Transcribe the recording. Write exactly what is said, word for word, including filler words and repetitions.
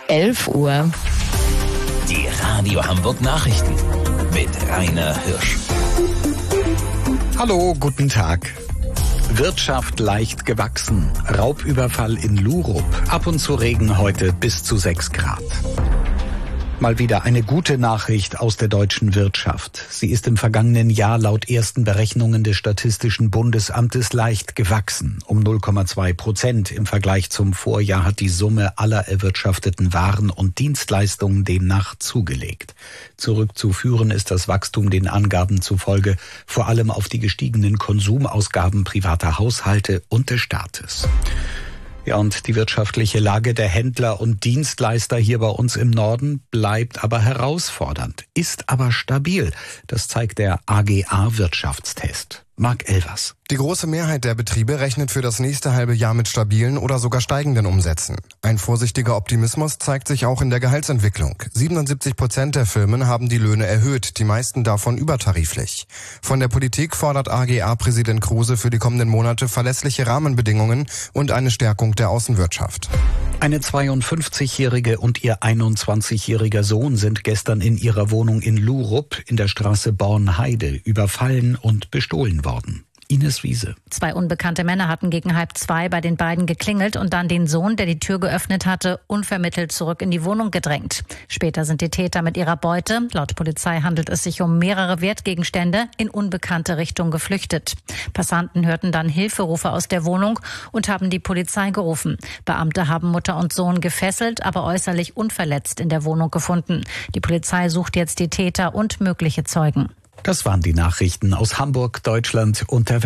elf Uhr. Die Radio Hamburg Nachrichten mit Rainer Hirsch. Hallo, guten Tag. Wirtschaft leicht gewachsen. Raubüberfall in Lurup. Ab und zu Regen heute bis zu sechs Grad. Mal wieder eine gute Nachricht aus der deutschen Wirtschaft. Sie ist im vergangenen Jahr laut ersten Berechnungen des Statistischen Bundesamtes leicht gewachsen. Um null Komma zwei Prozent. Im Vergleich zum Vorjahr hat die Summe aller erwirtschafteten Waren und Dienstleistungen demnach zugelegt. Zurückzuführen ist das Wachstum den Angaben zufolge vor allem auf die gestiegenen Konsumausgaben privater Haushalte und des Staates. Ja, und die wirtschaftliche Lage der Händler und Dienstleister hier bei uns im Norden bleibt aber herausfordernd, ist aber stabil. Das zeigt der A G A-Wirtschaftstest. Marc Elvers. Die große Mehrheit der Betriebe rechnet für das nächste halbe Jahr mit stabilen oder sogar steigenden Umsätzen. Ein vorsichtiger Optimismus zeigt sich auch in der Gehaltsentwicklung. siebenundsiebzig Prozent der Firmen haben die Löhne erhöht, die meisten davon übertariflich. Von der Politik fordert A G A-Präsident Kruse für die kommenden Monate verlässliche Rahmenbedingungen und eine Stärkung der Außenwirtschaft. Eine zweiundfünfzigjährige und ihr einundzwanzigjähriger Sohn sind gestern in ihrer Wohnung in Lurup in der Straße Bornheide überfallen und bestohlen worden. Ines Wiese. Zwei unbekannte Männer hatten gegen halb zwei bei den beiden geklingelt und dann den Sohn, der die Tür geöffnet hatte, unvermittelt zurück in die Wohnung gedrängt. Später sind die Täter mit ihrer Beute, laut Polizei handelt es sich um mehrere Wertgegenstände, in unbekannte Richtung geflüchtet. Passanten hörten dann Hilferufe aus der Wohnung und haben die Polizei gerufen. Beamte haben Mutter und Sohn gefesselt, aber äußerlich unverletzt in der Wohnung gefunden. Die Polizei sucht jetzt die Täter und mögliche Zeugen. Das waren die Nachrichten aus Hamburg, Deutschland und der Welt.